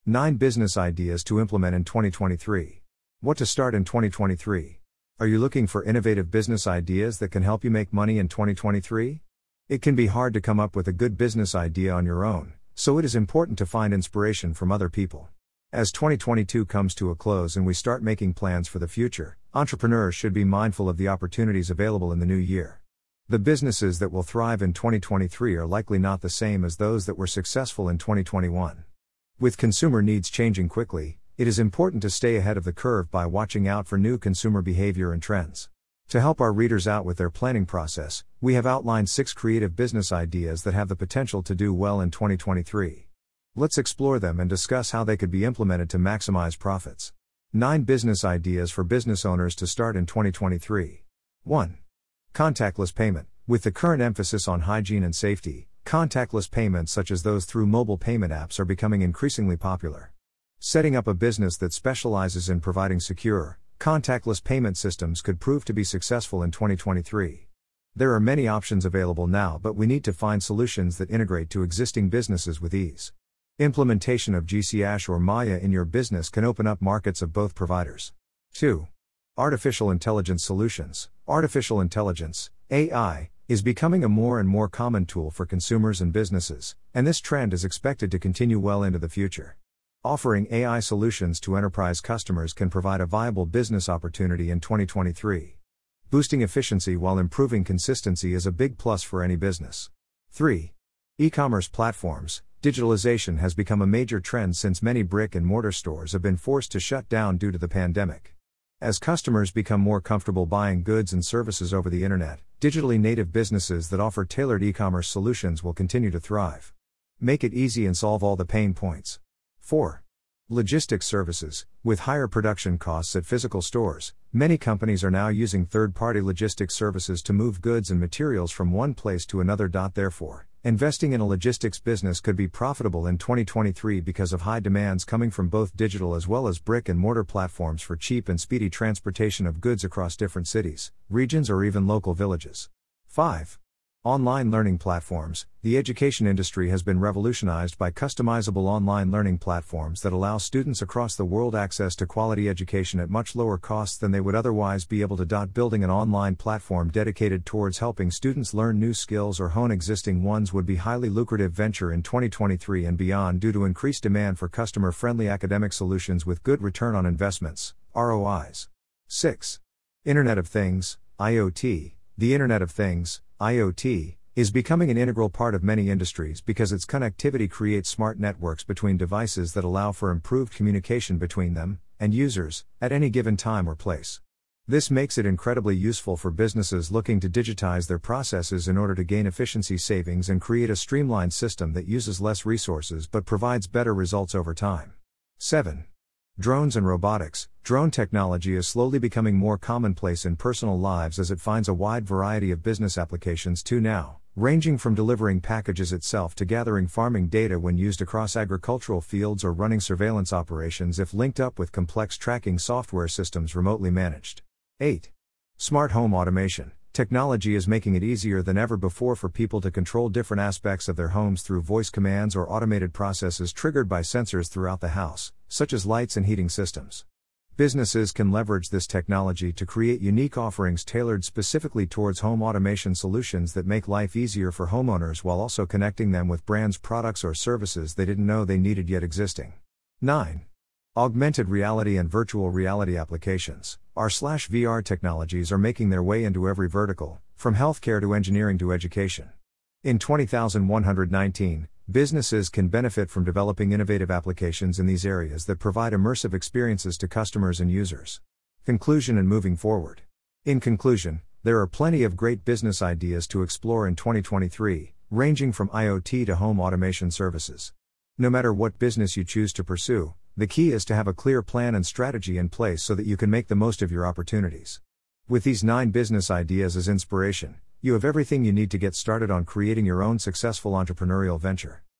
9 business ideas to implement in 2023. What to start in 2023? Are you looking for innovative business ideas that can help you make money in 2023? It can be hard to come up with a good business idea on your own, so it is important to find inspiration from other people. As 2022 comes to a close and we start making plans for the future, entrepreneurs should be mindful of the opportunities available in the new year. The businesses that will thrive in 2023 are likely not the same as those that were successful in 2021. With consumer needs changing quickly, it is important to stay ahead of the curve by watching out for new consumer behavior and trends. To help our readers out with their planning process, we have outlined 6 creative business ideas that have the potential to do well in 2023. Let's explore them and discuss how they could be implemented to maximize profits. 9 business ideas for business owners to start in 2023. 1. Contactless payment. With the current emphasis on hygiene and safety, contactless payments such as those through mobile payment apps are becoming increasingly popular. Setting up a business that specializes in providing secure, contactless payment systems could prove to be successful in 2023. There are many options available now, but we need to find solutions that integrate to existing businesses with ease. Implementation of GCash or Maya in your business can open up markets of both providers. 2. Artificial intelligence solutions. Artificial intelligence, AI, is becoming a more and more common tool for consumers and businesses, and this trend is expected to continue well into the future. Offering AI solutions to enterprise customers can provide a viable business opportunity in 2023. Boosting efficiency while improving consistency is a big plus for any business. 3. E-commerce platforms. Digitalization has become a major trend since many brick-and-mortar stores have been forced to shut down due to the pandemic. As customers become more comfortable buying goods and services over the internet, digitally native businesses that offer tailored e-commerce solutions will continue to thrive. Make it easy and solve all the pain points. 4. Logistics services. With higher production costs at physical stores, many companies are now using third-party logistics services to move goods and materials from one place to another. Therefore, investing in a logistics business could be profitable in 2023 because of high demands coming from both digital as well as brick-and-mortar platforms for cheap and speedy transportation of goods across different cities, regions, or even local villages. 5. Online learning platforms. The education industry has been revolutionized by customizable online learning platforms that allow students across the world access to quality education at much lower costs than they would otherwise be able to. Building an online platform dedicated towards helping students learn new skills or hone existing ones would be a highly lucrative venture in 2023 and beyond due to increased demand for customer-friendly academic solutions with good return on investments, ROIs. 6. Internet of Things, IoT. The Internet of Things, IoT, is becoming an integral part of many industries because its connectivity creates smart networks between devices that allow for improved communication between them and users at any given time or place. This makes it incredibly useful for businesses looking to digitize their processes in order to gain efficiency savings and create a streamlined system that uses less resources but provides better results over time. 7. Drones and robotics. Drone technology is slowly becoming more commonplace in personal lives as it finds a wide variety of business applications too now, ranging from delivering packages itself to gathering farming data when used across agricultural fields or running surveillance operations if linked up with complex tracking software systems remotely managed. 8. Smart home automation. Technology is making it easier than ever before for people to control different aspects of their homes through voice commands or automated processes triggered by sensors throughout the house, such as lights and heating systems. Businesses can leverage this technology to create unique offerings tailored specifically towards home automation solutions that make life easier for homeowners while also connecting them with brands, products, or services they didn't know they needed yet existing. 9. Augmented reality and virtual reality applications. AR/VR technologies are making their way into every vertical, from healthcare to engineering to education. In 20,119, businesses can benefit from developing innovative applications in these areas that provide immersive experiences to customers and users. Conclusion and moving forward. In conclusion, there are plenty of great business ideas to explore in 2023, ranging from IoT to home automation services. No matter what business you choose to pursue, the key is to have a clear plan and strategy in place so that you can make the most of your opportunities. With these 9 business ideas as inspiration, you have everything you need to get started on creating your own successful entrepreneurial venture.